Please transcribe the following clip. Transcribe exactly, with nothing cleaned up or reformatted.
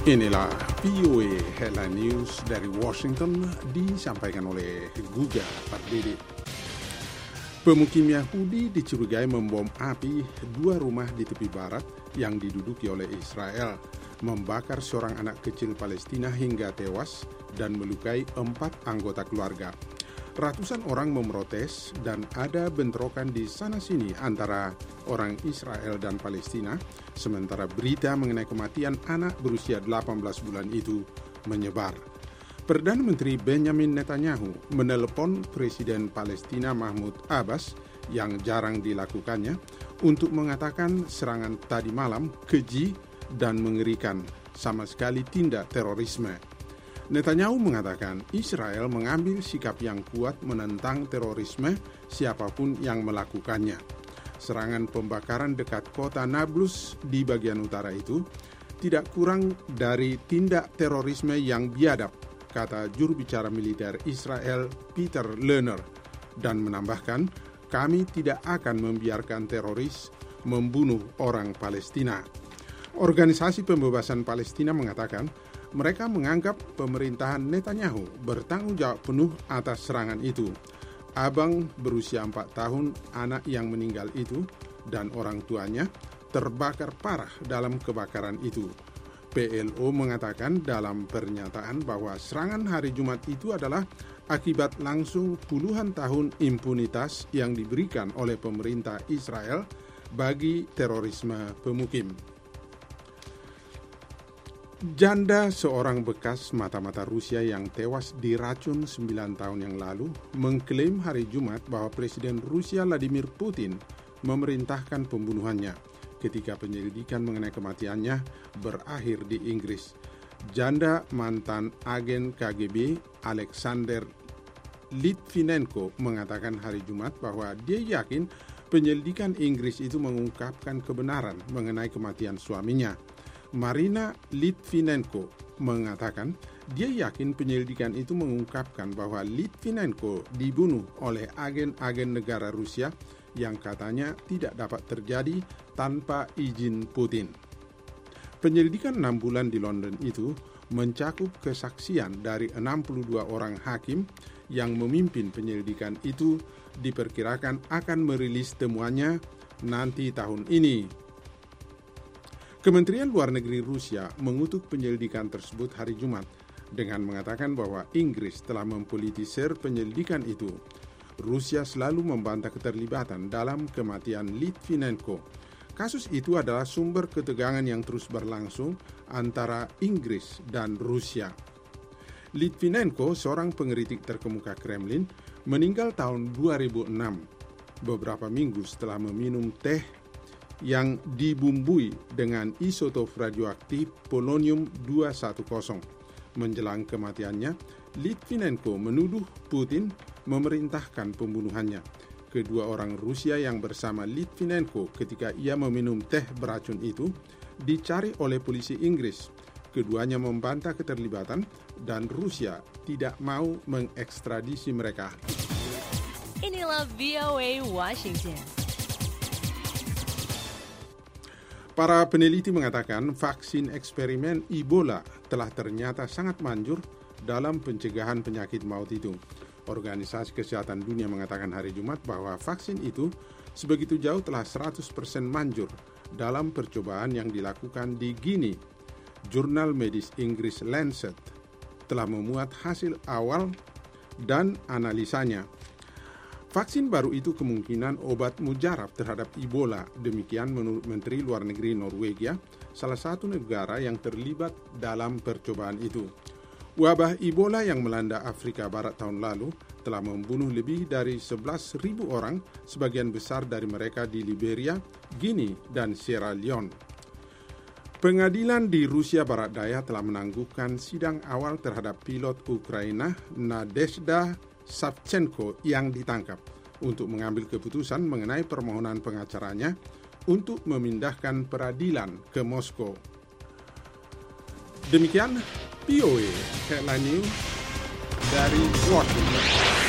Inilah V O A Headline News dari Washington, disampaikan oleh Guga Pardede. Pemukim Yahudi dicurigai membom api dua rumah di tepi barat yang diduduki oleh Israel, membakar seorang anak kecil Palestina hingga tewas dan melukai empat anggota keluarga. Ratusan orang memprotes dan ada bentrokan di sana-sini antara orang Israel dan Palestina, sementara berita mengenai kematian anak berusia delapan belas bulan itu menyebar. Perdana Menteri Benjamin Netanyahu menelepon Presiden Palestina Mahmud Abbas yang jarang dilakukannya untuk mengatakan serangan tadi malam keji dan mengerikan, sama sekali tindak terorisme. Netanyahu mengatakan Israel mengambil sikap yang kuat menentang terorisme siapapun yang melakukannya. Serangan pembakaran dekat kota Nablus di bagian utara itu tidak kurang dari tindak terorisme yang biadab, kata juru bicara militer Israel Peter Lerner, dan menambahkan, kami tidak akan membiarkan teroris membunuh orang Palestina. Organisasi Pembebasan Palestina mengatakan mereka menganggap pemerintahan Netanyahu bertanggung jawab penuh atas serangan itu. Abang berusia empat tahun, anak yang meninggal itu, dan orang tuanya terbakar parah dalam kebakaran itu. P L O mengatakan dalam pernyataan bahwa serangan hari Jumat itu adalah akibat langsung puluhan tahun impunitas yang diberikan oleh pemerintah Israel bagi terorisme pemukim. Janda seorang bekas mata-mata Rusia yang tewas diracun sembilan tahun yang lalu mengklaim hari Jumat bahwa Presiden Rusia Vladimir Putin memerintahkan pembunuhannya ketika penyelidikan mengenai kematiannya berakhir di Inggris. Janda mantan agen K G B Alexander Litvinenko mengatakan hari Jumat bahwa dia yakin penyelidikan Inggris itu mengungkapkan kebenaran mengenai kematian suaminya. Marina Litvinenko mengatakan dia yakin penyelidikan itu mengungkapkan bahwa Litvinenko dibunuh oleh agen-agen negara Rusia yang katanya tidak dapat terjadi tanpa izin Putin. Penyelidikan enam bulan di London itu mencakup kesaksian dari enam puluh dua orang hakim yang memimpin penyelidikan itu, diperkirakan akan merilis temuannya nanti tahun ini. Kementerian Luar Negeri Rusia mengutuk penyelidikan tersebut hari Jumat dengan mengatakan bahwa Inggris telah mempolitisir penyelidikan itu. Rusia selalu membantah keterlibatan dalam kematian Litvinenko. Kasus itu adalah sumber ketegangan yang terus berlangsung antara Inggris dan Rusia. Litvinenko, seorang pengkritik terkemuka Kremlin, meninggal tahun dua ribu enam, beberapa minggu setelah meminum teh yang dibumbui dengan isotop radioaktif polonium dua sepuluh. Menjelang kematiannya, Litvinenko menuduh Putin memerintahkan pembunuhannya. Kedua orang Rusia yang bersama Litvinenko ketika ia meminum teh beracun itu dicari oleh polisi Inggris. Keduanya membantah keterlibatan dan Rusia tidak mau mengekstradisi mereka. Inilah V O A Washington. Para peneliti mengatakan vaksin eksperimen Ebola telah ternyata sangat manjur dalam pencegahan penyakit maut itu. Organisasi Kesehatan Dunia mengatakan hari Jumat bahwa vaksin itu sebegitu jauh telah seratus persen manjur dalam percobaan yang dilakukan di Guinea. Jurnal medis Inggris Lancet telah memuat hasil awal dan analisanya. Vaksin baru itu kemungkinan obat mujarab terhadap Ebola, demikian menurut Menteri Luar Negeri Norwegia, salah satu negara yang terlibat dalam percobaan itu. Wabah Ebola yang melanda Afrika Barat tahun lalu telah membunuh lebih dari sebelas ribu orang, sebagian besar dari mereka di Liberia, Guinea, dan Sierra Leone. Pengadilan di Rusia Barat Daya telah menangguhkan sidang awal terhadap pilot Ukraina Nadezhda Savchenko yang ditangkap untuk mengambil keputusan mengenai permohonan pengacaranya untuk memindahkan peradilan ke Moskow. Demikian V O A Headline News dari Washington.